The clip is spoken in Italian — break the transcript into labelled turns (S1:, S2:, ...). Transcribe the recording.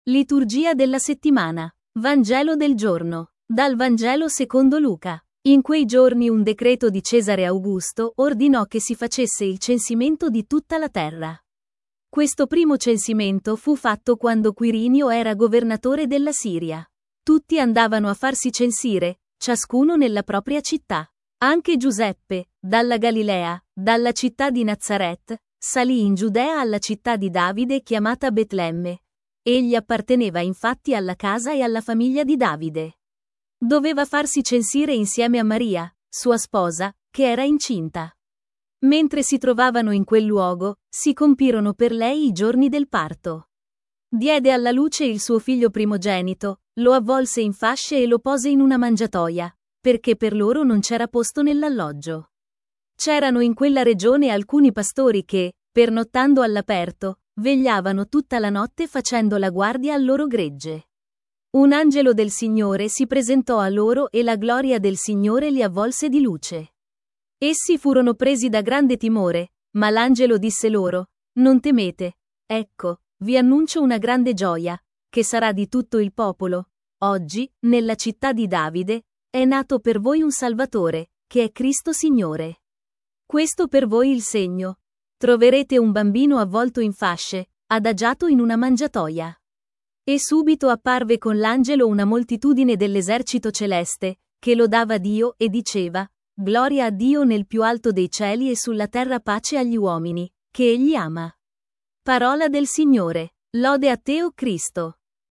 S1: Liturgia della settimana. Vangelo del giorno. Dal Vangelo secondo Luca. In quei giorni un decreto di Cesare Augusto ordinò che si facesse il censimento di tutta la terra. Questo primo censimento fu fatto quando Quirinio era governatore della Siria. Tutti andavano a farsi censire, ciascuno nella propria città. Anche Giuseppe, dalla Galilea, dalla città di Nazaret, salì in Giudea alla città di Davide chiamata Betlemme. Egli apparteneva infatti alla casa e alla famiglia di Davide. Doveva farsi censire insieme a Maria, sua sposa, che era incinta. Mentre si trovavano in quel luogo, si compirono per lei i giorni del parto. Diede alla luce il suo figlio primogenito, lo avvolse in fasce e lo pose in una mangiatoia, perché per loro non c'era posto nell'alloggio. C'erano in quella regione alcuni pastori che, pernottando all'aperto, vegliavano tutta la notte facendo la guardia al loro gregge. Un angelo del Signore si presentò a loro e la gloria del Signore li avvolse di luce. Essi furono presi da grande timore, ma l'angelo disse loro: «Non temete, ecco, vi annuncio una grande gioia, che sarà di tutto il popolo. Oggi, nella città di Davide, è nato per voi un Salvatore, che è Cristo Signore. Questo per voi il segno. Troverete un bambino avvolto in fasce, adagiato in una mangiatoia». E subito apparve con l'angelo una moltitudine dell'esercito celeste, che lodava Dio e diceva: «Gloria a Dio nel più alto dei cieli e sulla terra pace agli uomini, che Egli ama». Parola del Signore. Lode a te, o Cristo.